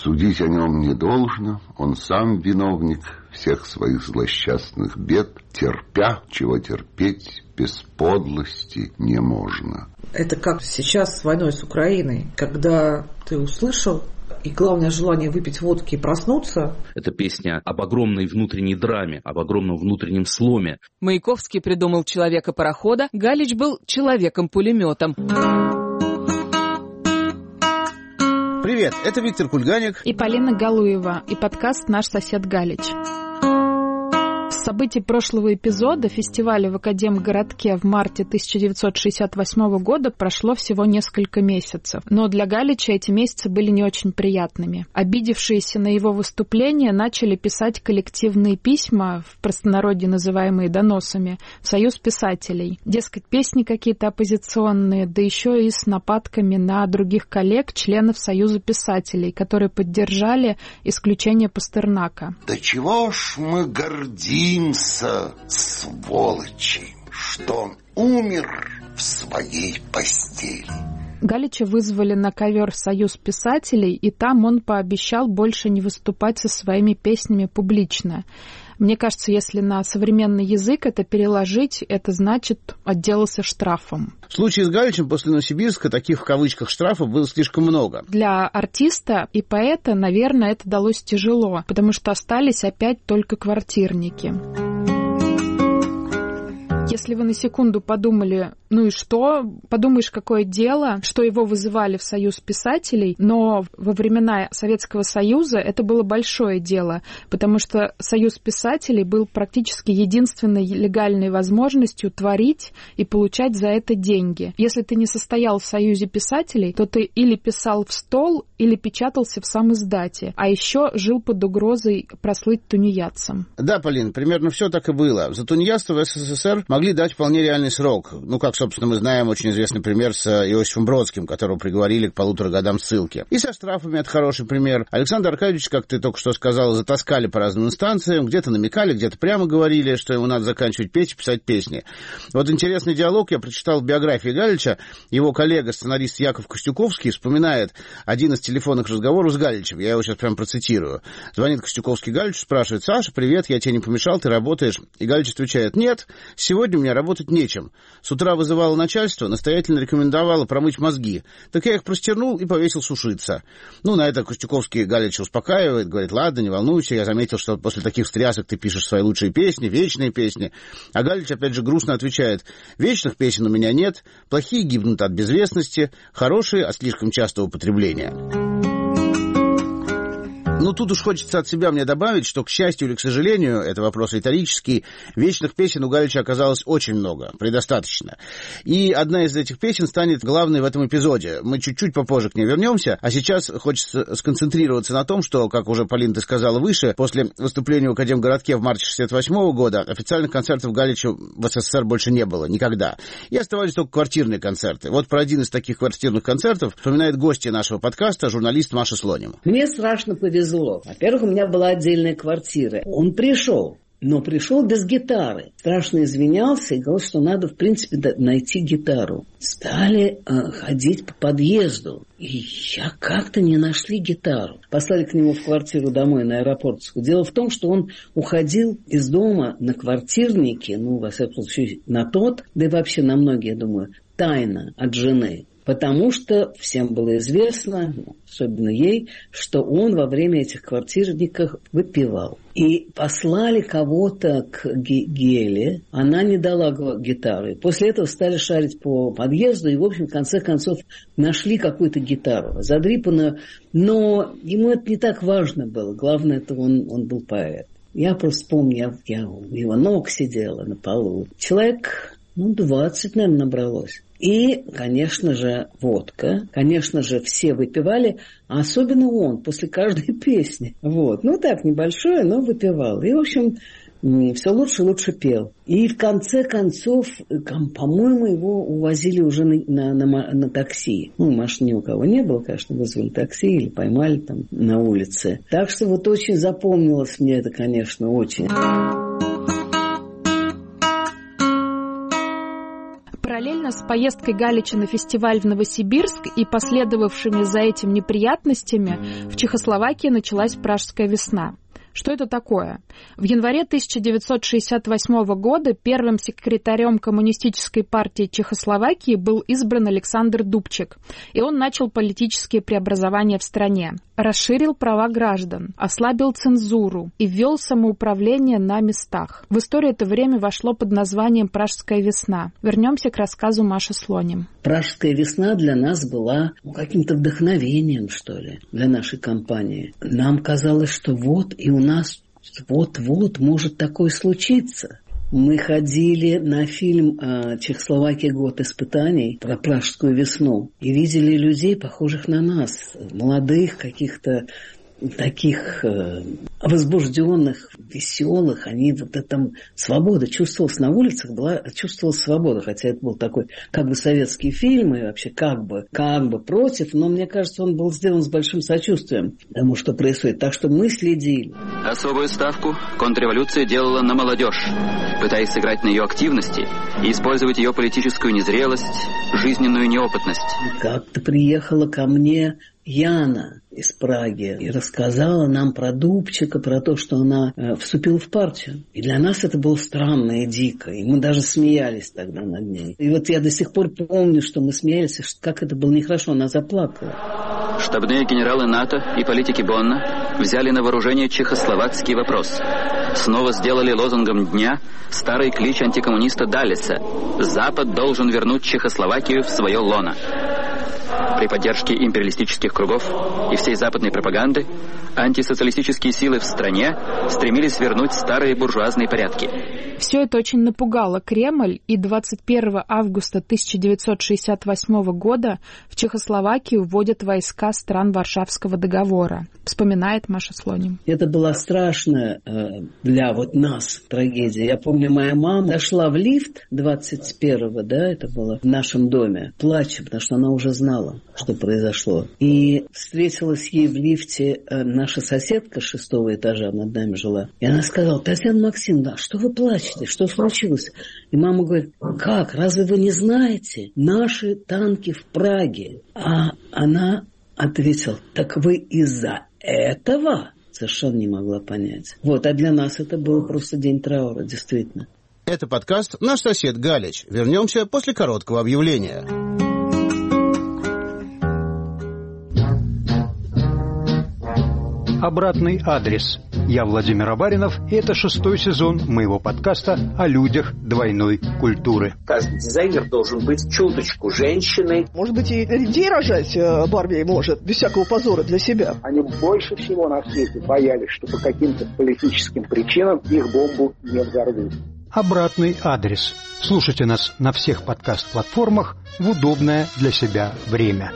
Судить о нем не должно, он сам виновник всех своих злосчастных бед, терпя, чего терпеть без подлости не можно. Это как сейчас с войной с Украиной, когда ты услышал, и главное желание выпить водки и проснуться. Это песня об огромной внутренней драме, об огромном внутреннем сломе. Маяковский придумал человека-парохода, Галич был человеком-пулеметом. Привет, это Виктор Кульганик и Полина Галуева, и подкаст «Наш сосед Галич». С событий прошлого эпизода фестиваля в Академгородке в марте 1968 года прошло всего несколько месяцев. Но для Галича эти месяцы были не очень приятными. Обидевшиеся на его выступление начали писать коллективные письма, в простонародье называемые доносами, в Союз писателей. Дескать, песни какие-то оппозиционные, да еще и с нападками на других коллег, членов Союза писателей, которые поддержали исключение Пастернака. Да чего ж мы гордимся, сволочи, что он умер в своей постели. Галича вызвали на ковер в Союз писателей, и там он пообещал больше не выступать со своими песнями публично. Мне кажется, если на современный язык это переложить, это значит отделался штрафом. В случае с Галичем после Новосибирска таких в кавычках штрафов было слишком много. Для артиста и поэта, наверное, это далось тяжело, потому что остались опять только квартирники. Если вы на секунду подумали, ну и что? Подумаешь, какое дело, что его вызывали в Союз писателей, но во времена Советского Союза это было большое дело, потому что Союз писателей был практически единственной легальной возможностью творить и получать за это деньги. Если ты не состоял в Союзе писателей, то ты или писал в стол, или печатался в сам-издате, а еще жил под угрозой прослыть тунеядцем. Да, Полин, примерно все так и было. За тунеядство в СССР могли дать вполне реальный срок. Ну, как, собственно, мы знаем очень известный пример с Иосифом Бродским, которого приговорили к 1,5 годам ссылки. И со штрафами это хороший пример. Александр Аркадьевич, как ты только что сказал, затаскали по разным инстанциям, где-то намекали, где-то прямо говорили, что ему надо заканчивать петь и писать песни. Вот интересный диалог я прочитал в биографии Галича. Его коллега, сценарист Яков Костюковский, вспоминает один из телефонных разговоров с Галичем. Я его сейчас прям процитирую. Звонит Костюковский Галичу, спрашивает: «Саша, привет, я тебе не помешал, ты работаешь?» И Галич отвечает: «Нет, сегодня у меня работать нечем. С утра вызывало начальство, настоятельно рекомендовало промыть мозги. Так я их простернул и повесил сушиться». Ну, на это Костюковский Галича успокаивает, говорит: «Ладно, не волнуйся, я заметил, что после таких встрясок ты пишешь свои лучшие песни, вечные песни». А Галич опять же грустно отвечает: «Вечных песен у меня нет, плохие гибнут от безвестности, хорошие от слишком частого употребления». Ну, тут уж хочется от себя мне добавить, что, к счастью или к сожалению, это вопрос риторический, вечных песен у Галича оказалось очень много, предостаточно. И одна из этих песен станет главной в этом эпизоде. Мы чуть-чуть попозже к ней вернемся, а сейчас хочется сконцентрироваться на том, что, как уже, Полина, ты сказала выше, после выступления в Академгородке в марте 1968 года официальных концертов Галича в СССР больше не было, никогда. И оставались только квартирные концерты. Вот про один из таких квартирных концертов вспоминает гостья нашего подкаста, журналист Маша Слоним. Мне страшно повезло. Во-первых, у меня была отдельная квартира. Он пришел, но пришел без гитары. Страшно извинялся и говорил, что надо, в принципе, найти гитару. Стали ходить по подъезду. И я как-то не нашли гитару. Послали к нему в квартиру домой на Аэропортскую. Дело в том, что он уходил из дома на квартирнике, ну, во всяком случае, на тот, да и вообще на многие, я думаю, тайно от жены. Потому что всем было известно, особенно ей, что он во время этих квартирников выпивал. И послали кого-то к Геле, она не дала гитары. После этого стали шарить по подъезду и, в общем, в конце концов, нашли какую-то гитару, задрипанную. Но ему это не так важно было. Главное, это он был поэт. Я просто вспомню, я у его ног сидела на полу. Человек, 20, наверное, набралось. И, конечно же, водка. Конечно же, все выпивали, а особенно он, после каждой песни. Вот. Ну, так, небольшое, но выпивал. И, в общем, все лучше и лучше пел. И, в конце концов, по-моему, его увозили уже на такси. Ну, машин ни у кого не было, конечно, вызвали такси или поймали там на улице. Так что вот очень запомнилось мне это, конечно, очень. Параллельно Параллельно с поездкой Галича на фестиваль в Новосибирск и последовавшими за этим неприятностями в Чехословакии началась Пражская весна. Что это такое? В январе 1968 года первым секретарем Коммунистической партии Чехословакии был избран Александр Дубчик, и он начал политические преобразования в стране. Расширил права граждан, ослабил цензуру и ввел самоуправление на местах. В историю это время вошло под названием «Пражская весна». Вернемся к рассказу Маши Слоним. Пражская весна для нас была каким-то вдохновением, что ли, для нашей кампании. Нам казалось, что вот и у нас вот-вот может такое случиться. Мы ходили на фильм «Чехословакия. Год испытаний» про Пражскую весну и видели людей, похожих на нас, молодых, каких-то таких возбужденных, веселых. Они вот это свобода чувствовалась на улицах, чувствовалась свобода, хотя это был такой как бы советский фильм и вообще как бы против, но мне кажется, он был сделан с большим сочувствием тому, что происходит. Так что мы следили. Особую ставку контрреволюция делала на молодежь, пытаясь сыграть на ее активности и использовать ее политическую незрелость, жизненную неопытность. Как-то приехала ко мне Яна из Праги и рассказала нам про Дубчика, про то, что она вступила в партию. И для нас это было странно и дико. И мы даже смеялись тогда над ней. И вот я до сих пор помню, что мы смеялись, как это было нехорошо. Она заплакала. Штабные генералы НАТО и политики Бонна взяли на вооружение чехословакский вопрос. Снова сделали лозунгом дня старый клич антикоммуниста Далеса: «Запад должен вернуть Чехословакию в свое лоно». При поддержке империалистических кругов и всей западной пропаганды антисоциалистические силы в стране стремились вернуть старые буржуазные порядки. Все это очень напугало Кремль, и 21 августа 1968 года в Чехословакию вводят войска стран Варшавского договора, вспоминает Маша Слоним. Это была страшная для вот нас трагедия. Я помню, моя мама дошла в лифт 21-го, это было в нашем доме, плача, потому что она уже знала, что произошло. И встретилась ей в лифте наша соседка с 6-го этажа, над нами жила. И она сказала: «Татьяна Максимовна, что вы плачете? Что случилось?» И мама говорит: «Как? Разве вы не знаете? Наши танки в Праге». А она ответила: «Так вы из-за этого?» Совершенно не могла понять. А для нас это был просто день траура, действительно. Это подкаст «Наш сосед Галич». Вернемся после короткого объявления. Обратный адрес. Я Владимир Абаринов, и это 6-й сезон моего подкаста о людях двойной культуры. Каждый дизайнер должен быть чуточку женщиной. Может быть, и людей рожать Барби может, без всякого позора для себя. Они больше всего на свете боялись, что по каким-то политическим причинам их бомбу не взорвут. Обратный адрес. Слушайте нас на всех подкаст-платформах в удобное для себя время.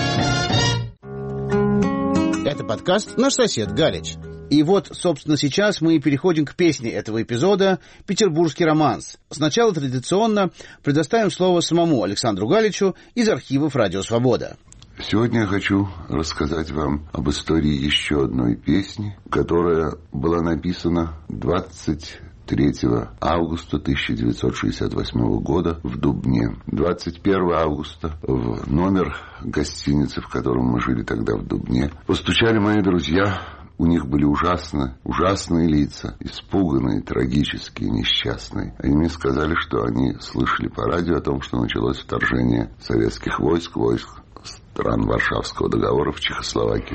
Это подкаст «Наш сосед Галич». И собственно, сейчас мы переходим к песне этого эпизода «Петербургский романс». Сначала традиционно предоставим слово самому Александру Галичу из архивов «Радио Свобода». Сегодня я хочу рассказать вам об истории еще одной песни, которая была написана 23 августа 1968 года в Дубне. 21 августа в номер гостиницы, в котором мы жили тогда в Дубне, постучали мои друзья. У них были ужасные лица, испуганные, трагические, несчастные. Они мне сказали, что они слышали по радио о том, что началось вторжение советских войск стран Варшавского договора в Чехословакию.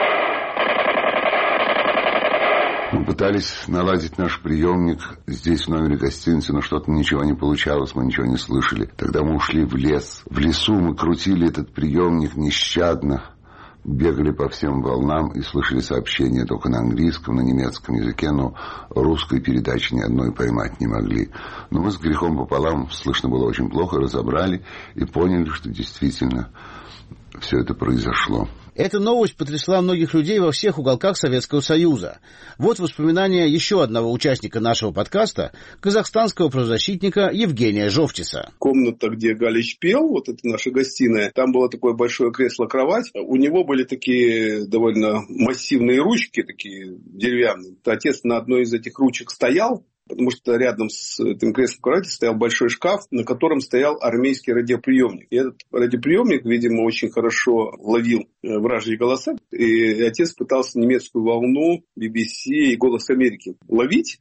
Мы пытались наладить наш приемник здесь, в номере гостиницы, но что-то ничего не получалось, мы ничего не слышали. Тогда мы ушли в лес. В лесу мы крутили этот приемник нещадно, бегали по всем волнам и слышали сообщения только на английском, на немецком языке, но русской передачи ни одной поймать не могли. Но мы с грехом пополам, слышно было очень плохо, разобрали и поняли, что действительно все это произошло. Эта новость потрясла многих людей во всех уголках Советского Союза. Воспоминания еще одного участника нашего подкаста, казахстанского правозащитника Евгения Жовтиса. Комната, где Галич пел, это наша гостиная, там было такое большое кресло-кровать. У него были такие довольно массивные ручки, такие деревянные. Отец на одной из этих ручек стоял, потому что рядом с этим креслом кровати стоял большой шкаф, на котором стоял армейский радиоприемник. И этот радиоприемник, видимо, очень хорошо ловил вражьи голоса. И отец пытался немецкую волну, BBC и «Голос Америки» ловить.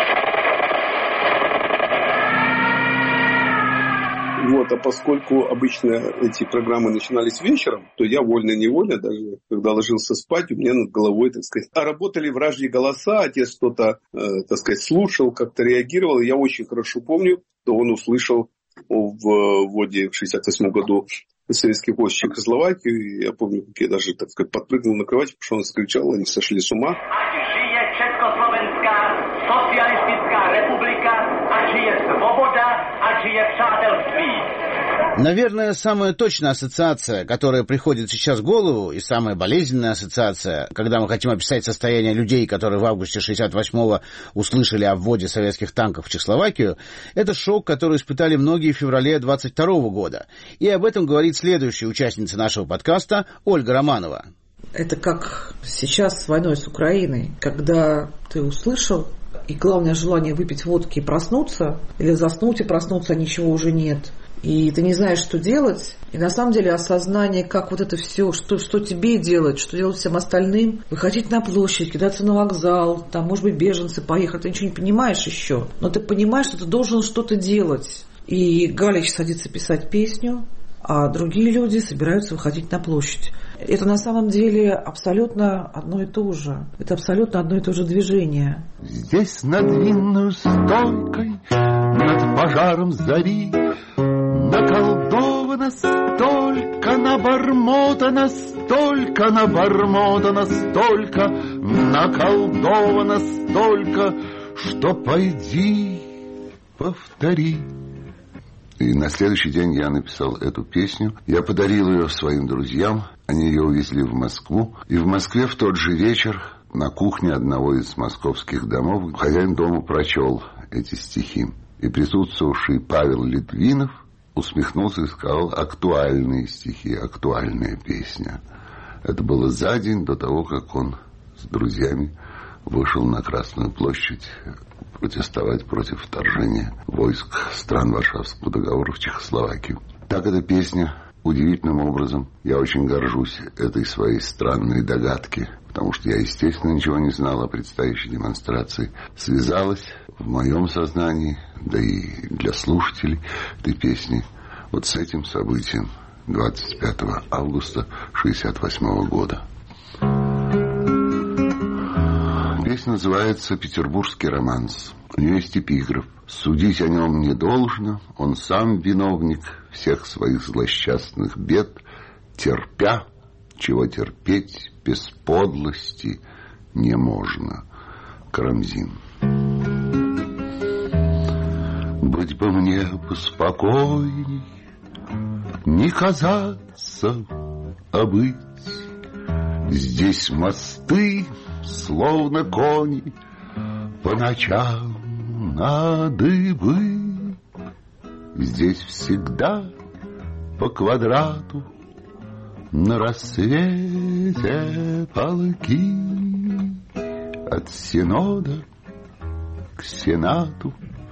Вот, а поскольку обычно эти программы начинались вечером, то я вольно-невольно, даже когда ложился спать, у меня над головой, так сказать, работали вражьи голоса, отец что-то, так сказать, слушал, как-то реагировал. И я очень хорошо помню, что он услышал в вводе в 1968 году советских войск в Чехословакию. Я помню, как я даже, так сказать, подпрыгнул на кровать, потому что он закричал, они сошли с ума. Наверное, самая точная ассоциация, которая приходит сейчас в голову, и самая болезненная ассоциация, когда мы хотим описать состояние людей, которые в августе 68-го услышали о вводе советских танков в Чехословакию, это шок, который испытали многие в феврале 22-го года. И об этом говорит следующая участница нашего подкаста Ольга Романова. Это как сейчас с войной с Украиной, когда ты услышал, и главное желание выпить водки и проснуться, или заснуть и проснуться, а ничего уже нет. И ты не знаешь, что делать. И на самом деле осознание, как вот это все, что тебе делать, что делать всем остальным. Выходить на площадь, кидаться на вокзал, там, может быть, беженцы поехали. Ты ничего не понимаешь еще. Но ты понимаешь, что ты должен что-то делать. И Галич садится писать песню, а другие люди собираются выходить на площадь. Это на самом деле абсолютно одно и то же. Это абсолютно одно и то же движение. Здесь над винную стойкой, над пожаром зари, наколдовано столько, набормотано столько, набормотано столько, наколдовано столько, что пойди повтори. И на следующий день я написал эту песню. Я подарил ее своим друзьям. Они ее увезли в Москву. И в Москве в тот же вечер на кухне одного из московских домов хозяин дома прочел эти стихи. И присутствовавший Павел Литвинов усмехнулся и сказал: актуальные стихи, актуальная песня. Это было за день до того, как он с друзьями вышел на Красную площадь протестовать против вторжения войск стран Варшавского договора в Чехословакию. Так эта песня удивительным образом, я очень горжусь этой своей странной догадки, потому что я, естественно, ничего не знал о предстоящей демонстрации, связалась в моем сознании, да и для слушателей этой песни, вот с этим событием 25 августа 1968 года. Песня называется «Петербургский романс». У нее есть эпиграф: «Судить о нем не должно, он сам виновник всех своих злосчастных бед, терпя, чего терпеть без подлости не можно». Карамзин. Быть бы мне поспокойней, не казаться, а быть. Здесь мосты, словно кони, по ночам на дыбы. Здесь всегда по квадрату на рассвете полки. От синода к сенату,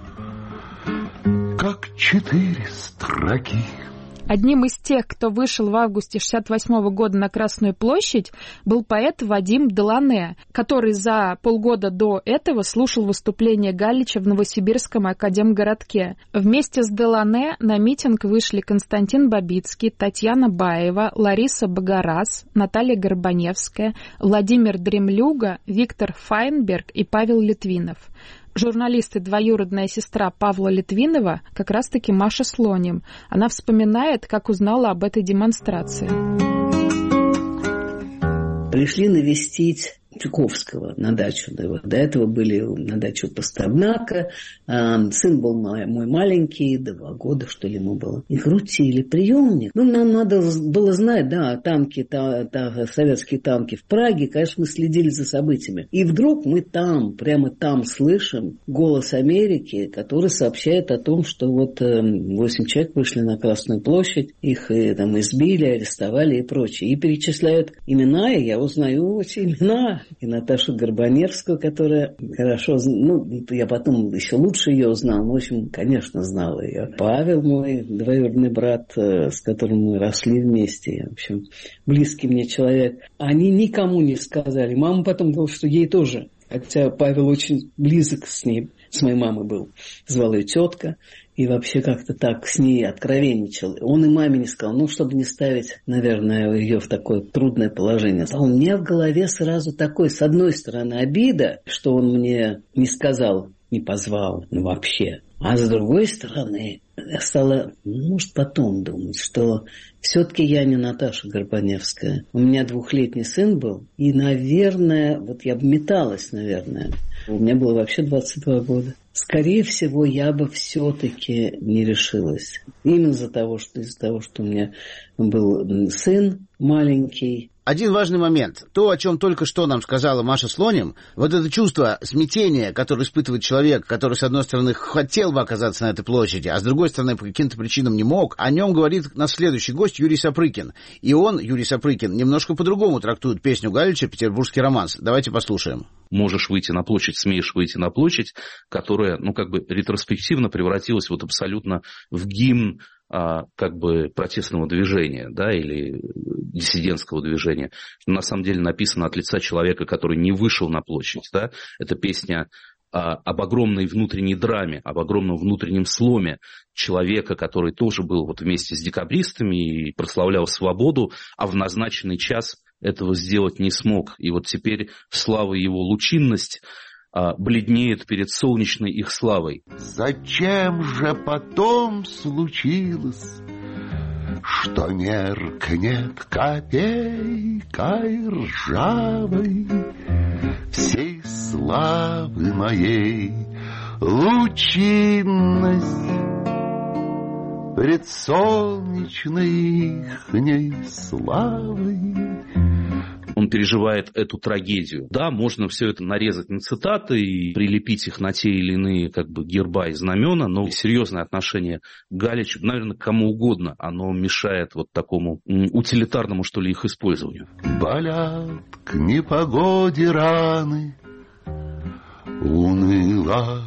как 4 строки. Одним из тех, кто вышел в августе 1968 года на Красную площадь, был поэт Вадим Делане, который за полгода до этого слушал выступление Галича в Новосибирском академгородке. Вместе с Делане на митинг вышли Константин Бабицкий, Татьяна Баева, Лариса Багарас, Наталья Горбаневская, Владимир Дремлюга, Виктор Файнберг и Павел Литвинов. Журналист и двоюродная сестра Павла Литвинова как раз-таки Маша Слоним. Она вспоминает, как узнала об этой демонстрации. Пришли навестить Чуковского на дачу. До этого были на даче у Пастернака. Сын был мой маленький, 2 года, что ли, ему было. И крутили приемник. Нам надо было знать, да, танки, советские танки в Праге. Конечно, мы следили за событиями. И вдруг мы прямо там слышим голос Америки, который сообщает о том, что вот 8 человек вышли на Красную площадь, их там избили, арестовали и прочее. И перечисляют имена, и я узнаю эти имена. и Наташу Горбаневскую, которая хорошо, я потом еще лучше ее узнал, в общем, конечно, знал ее. Павел, мой двоюродный брат, с которым мы росли вместе, в общем, близкий мне человек, они никому не сказали. Мама потом говорила, что ей тоже, хотя Павел очень близок с ней, с моей мамой был, звал ее тетка, и вообще как-то так с ней откровенничал. Он и маме не сказал, чтобы не ставить, наверное, ее в такое трудное положение. У меня в голове сразу такой, с одной стороны, обида, что он мне не сказал, не позвал, вообще. А с другой стороны, я стала, может, потом думать, что все-таки я не Наташа Горбаневская. У меня 2-летний сын был, и, наверное, я бы металась, наверное. У меня было вообще 22 года. Скорее всего, я бы все-таки не решилась. Именно из-за того, что у меня был сын маленький. Один важный момент. То, о чем только что нам сказала Маша Слоним, вот это чувство смятения, которое испытывает человек, который, с одной стороны, хотел бы оказаться на этой площади, а с другой стороны, по каким-то причинам не мог, о нем говорит наш следующий гость Юрий Сапрыкин. И он, Юрий Сапрыкин, немножко по-другому трактует песню Галича «Петербургский романс». Давайте послушаем. Можешь выйти на площадь, смеешь выйти на площадь, которая, ретроспективно превратилась абсолютно в гимн протестного движения, или диссидентского движения. На самом деле написано от лица человека, который не вышел на площадь. Да? Это песня об огромной внутренней драме, об огромном внутреннем сломе человека, который тоже был вместе с декабристами и прославлял свободу, а в назначенный час этого сделать не смог. И теперь слава его лучинность бледнеет перед солнечной их славой. Зачем же потом случилось, что меркнет копейкой ржавой всей славы моей лучинность пред солнечной ихней славой? Он переживает эту трагедию. Да, можно все это нарезать на цитаты и прилепить их на те или иные герба и знамена, но серьезное отношение к Галичу, наверное, к кому угодно, оно мешает такому утилитарному, их использованию. Болят к непогоде раны, уныло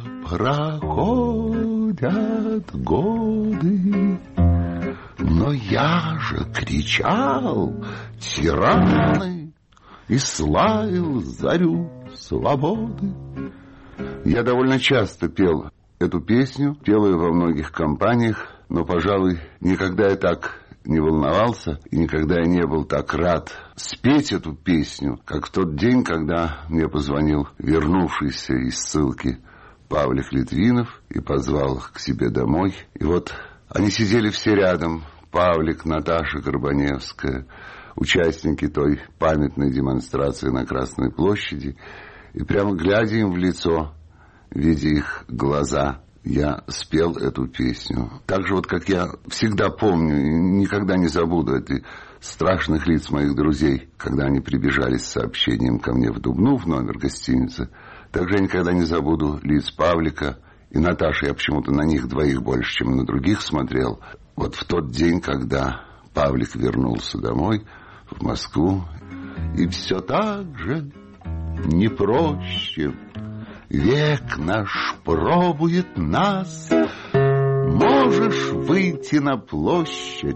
проходят годы, но я же кричал тираны и славил зарю свободы. Я довольно часто пел эту песню, пел ее во многих компаниях, но, пожалуй, никогда я так не волновался и никогда я не был так рад спеть эту песню, как в тот день, когда мне позвонил вернувшийся из ссылки Павлик Литвинов и позвал их к себе домой. И они сидели все рядом, Павлик, Наташа Горбаневская, участники той памятной демонстрации на Красной площади, и прямо глядя им в лицо, видя их глаза, я спел эту песню. Так же как я всегда помню и никогда не забуду этих страшных лиц моих друзей, когда они прибежали с сообщением ко мне в Дубну, в номер гостиницы. Также я никогда не забуду лиц Павлика и Наташи. Я почему-то на них двоих больше, чем на других смотрел. В тот день, когда Павлик вернулся домой, в Москву, и все так же не проще век наш пробует нас. Можешь выйти на площадь,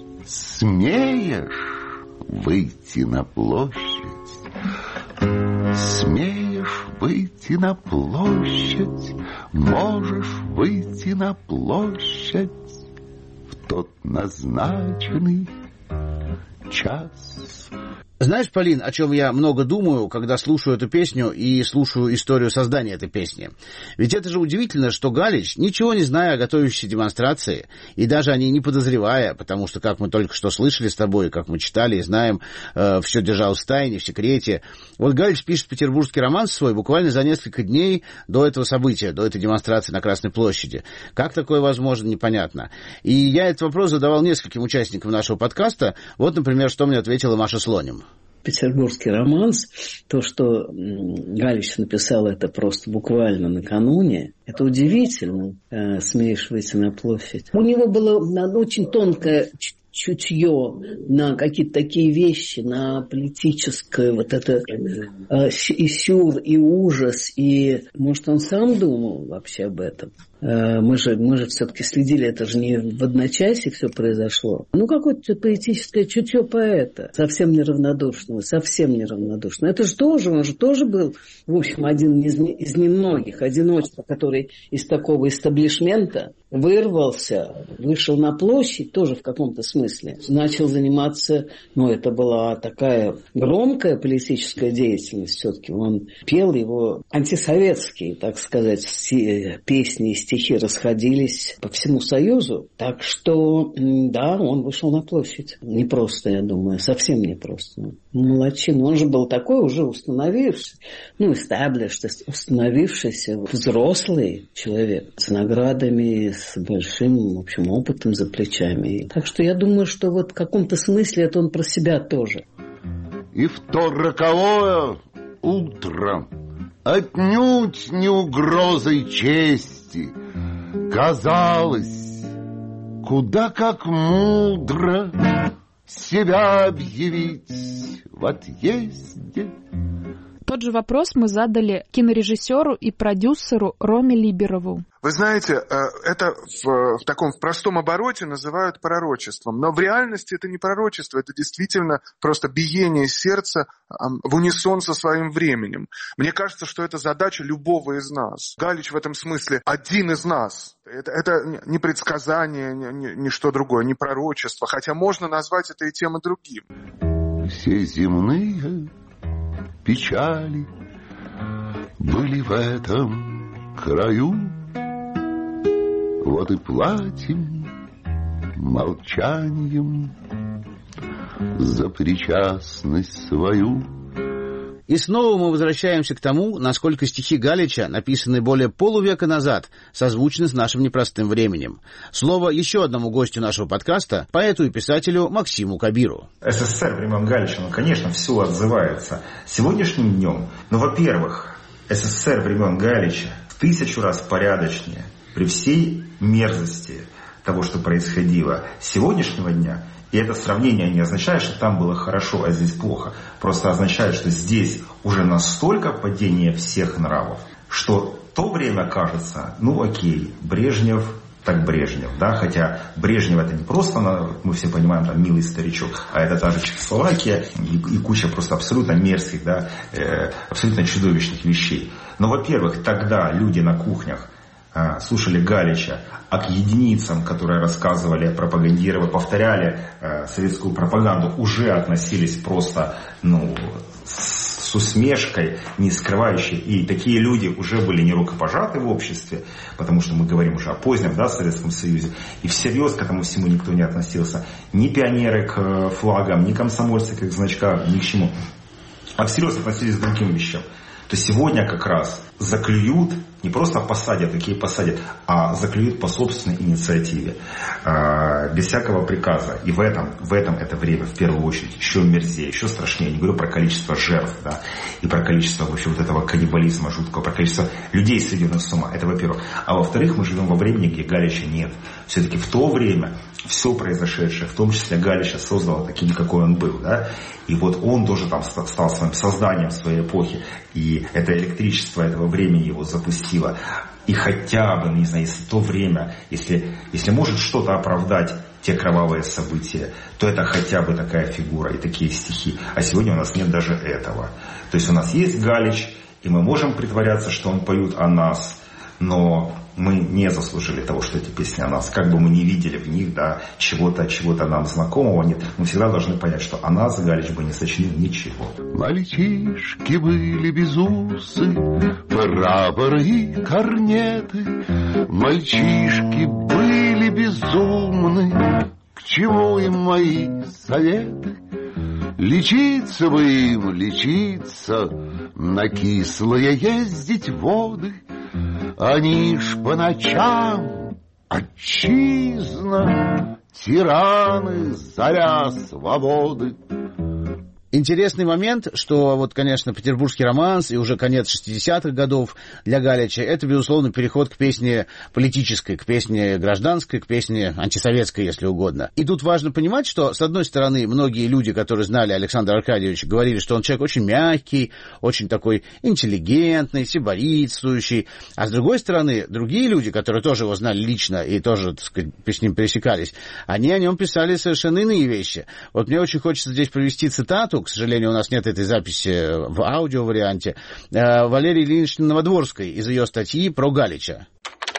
смеешь выйти на площадь, смеешь выйти на площадь, можешь выйти на площадь в тот назначенный час. Знаешь, Полин, о чем я много думаю, когда слушаю эту песню и слушаю историю создания этой песни? Ведь это же удивительно, что Галич, ничего не зная о готовящейся демонстрации, и даже о ней не подозревая, потому что, как мы только что слышали с тобой, как мы читали и знаем, все держалось в тайне, в секрете. Галич пишет «Петербургский романс» свой буквально за несколько дней до этого события, до этой демонстрации на Красной площади. Как такое возможно, непонятно. И я этот вопрос задавал нескольким участникам нашего подкаста. Например, что мне ответила Маша Слоним. «Петербургский романс», то, что Галич написал это просто буквально накануне, это удивительно, смеешь выйти на площадь. У него была очень тонкая, чутье на какие-то такие вещи, на политическое вот это и сюр, и ужас, и, может, он сам думал вообще об этом. Мы же все-таки следили, это же не в одночасье все произошло. Ну, какое-то поэтическое чутье поэта, совсем неравнодушного. Это же тоже, он же тоже был, в общем, один из немногих одиночек, который из такого истеблишмента вырвался, вышел на площадь, тоже в каком-то смысле, начал заниматься, это была такая громкая политическая деятельность все-таки. Он пел его антисоветские, так сказать, песни и стихи расходились по всему Союзу. Так что, да, он вышел на площадь. Непросто, я думаю, совсем непросто. Молодчина. Он же был такой уже установившийся, установившийся взрослый человек с наградами, с большим, в общем, опытом за плечами. Так что я думаю, что вот в каком-то смысле это он про себя тоже. И в то роковое утро, отнюдь не угрозой чести, казалось, куда как мудро себя объявить в отъезде. Тот же вопрос мы задали кинорежиссеру и продюсеру Роме Либерову. Вы знаете, это в таком простом обороте называют пророчеством. Но в реальности это не пророчество, это действительно просто биение сердца в унисон со своим временем. Мне кажется, что это задача любого из нас. Галич в этом смысле один из нас. Это не предсказание, не что другое, не пророчество. Хотя можно назвать это и тем, и другим. Все земные печали были в этом краю. Вот и платим молчанием за причастность свою. И снова мы возвращаемся к тому, насколько стихи Галича, написанные более полувека назад, созвучны с нашим непростым временем. Слово еще одному гостю нашего подкаста, поэту и писателю Максиму Кабиру. СССР времен Галича, конечно, все отзывается сегодняшним днем. Но, во-первых, СССР времен Галича в 1000 раз порядочнее при всей мерзости того, что происходило сегодняшнего дня. И это сравнение не означает, что там было хорошо, а здесь плохо. Просто означает, что здесь уже настолько падение всех нравов, что то время кажется, окей, Брежнев так Брежнев, да, хотя Брежнев это не просто, мы все понимаем, там, милый старичок, а это та же Чехословакия и куча просто абсолютно мерзких, да, абсолютно чудовищных вещей. Но, во-первых, тогда люди на кухнях слушали Галича, а к единицам, которые рассказывали, пропагандировали, повторяли советскую пропаганду, уже относились просто, с усмешкой, не скрывающей. И такие люди уже были не рукопожаты в обществе, потому что мы говорим уже о позднем, да, Советском Союзе. И всерьез к этому всему никто не относился. Ни пионеры к флагам, ни комсомольцы к значкам, ни к чему. А всерьез относились к другим вещам. То сегодня как раз заклюют, не просто посадят, такие посадят, а заклюют по собственной инициативе, без всякого приказа. И в этом это время, в первую очередь, еще мерзее, еще страшнее. Я не говорю про количество жертв, да, и про количество вообще вот этого каннибализма жуткого, про количество людей, сведенных с ума. Это во-первых. А во-вторых, мы живем во времени, где Галича нет. Все-таки в то время все произошедшее, в том числе Галича, создало таким, какой он был, да. И вот он тоже там стал своим созданием своей эпохи. И это электричество этого времени его запустило. И хотя бы, не знаю, если то время, если может что-то оправдать те кровавые события, то это хотя бы такая фигура и такие стихи. А сегодня у нас нет даже этого. То есть у нас есть Галич, и мы можем притворяться, что он поет о нас, но мы не заслужили того, что эти песни о нас. Как бы мы ни видели в них, да, чего-то нам знакомого нет, мы всегда должны понять, что о нас Галич бы не сочинил ничего. Мальчишки были безусы, прапоры и корнеты. Мальчишки были безумны, к чему им мои советы? Лечиться бы им, лечиться, на кислые ездить воды. Они ж по ночам, отчизна, тираны, заря свободы. Интересный момент, что вот, конечно, петербургский романс и уже конец 60-х годов для Галича — это, безусловно, переход к песне политической, к песне гражданской, к песне антисоветской, если угодно. И тут важно понимать, что, с одной стороны, многие люди, которые знали Александра Аркадьевича, говорили, что он человек очень мягкий, очень такой интеллигентный, сиборитствующий. А с другой стороны, другие люди, которые тоже его знали лично и тоже, так сказать, с ним пересекались, они о нем писали совершенно иные вещи. Вот мне очень хочется здесь привести цитату, к сожалению, у нас нет этой записи в аудиоварианте, Валерии Ильиничны Новодворской из ее статьи про Галича.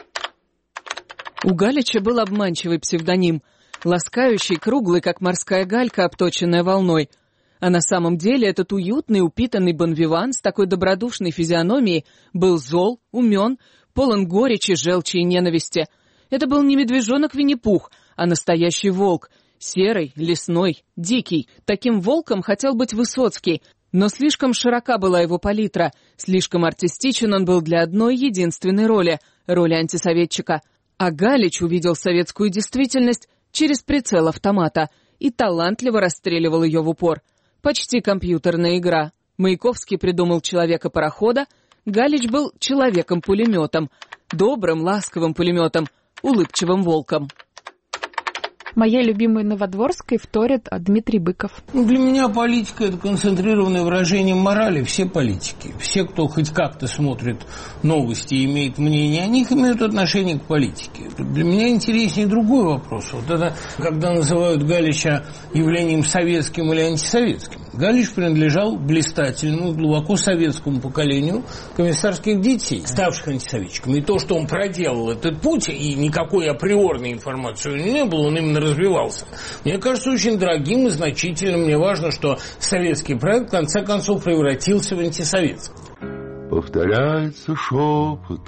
У Галича был обманчивый псевдоним, ласкающий, круглый, как морская галька, обточенная волной. А на самом деле этот уютный, упитанный бонвиван с такой добродушной физиономией был зол, умен, полон горечи, желчи и ненависти. Это был не медвежонок Винни-Пух, а настоящий волк. Серый, лесной, дикий. Таким волком хотел быть Высоцкий, но слишком широка была его палитра, слишком артистичен он был для одной единственной роли антисоветчика. А Галич увидел советскую действительность через прицел автомата и талантливо расстреливал ее в упор. Почти компьютерная игра. Маяковский придумал человека-парохода, Галич был человеком-пулеметом, добрым, ласковым пулеметом, улыбчивым волком. Моей любимой Новодворской вторит Дмитрий Быков. Для меня политика – это концентрированное выражение морали. Все политики, все, кто хоть как-то смотрит новости и имеет мнение о них, имеют отношение к политике. Для меня интереснее другой вопрос. Вот это, когда называют Галича явлением советским или антисоветским. Галич принадлежал блистательному, глубоко советскому поколению комиссарских детей, ставших антисоветчиками. И то, что он проделал этот путь, и никакой априорной информации у него не было, он именно развивался. Мне кажется, очень дорогим и значительным. Мне важно, что советский проект в конце концов превратился в антисоветский. Повторяется шепот,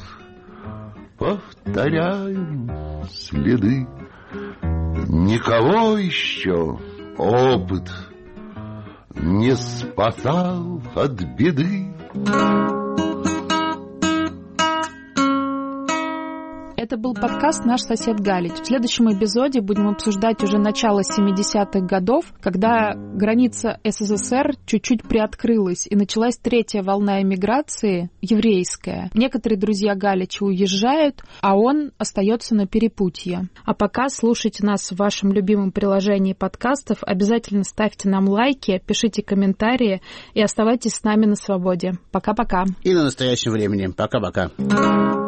повторяем следы. Никого еще опыт не спасал от беды. Это был подкаст «Наш сосед Галич». В следующем эпизоде будем обсуждать уже начало 70-х годов, когда граница СССР чуть-чуть приоткрылась, и началась третья волна эмиграции, еврейская. Некоторые друзья Галича уезжают, а он остается на перепутье. А пока слушайте нас в вашем любимом приложении подкастов, обязательно ставьте нам лайки, пишите комментарии и оставайтесь с нами на свободе. Пока-пока. И на настоящем времени. Пока-пока.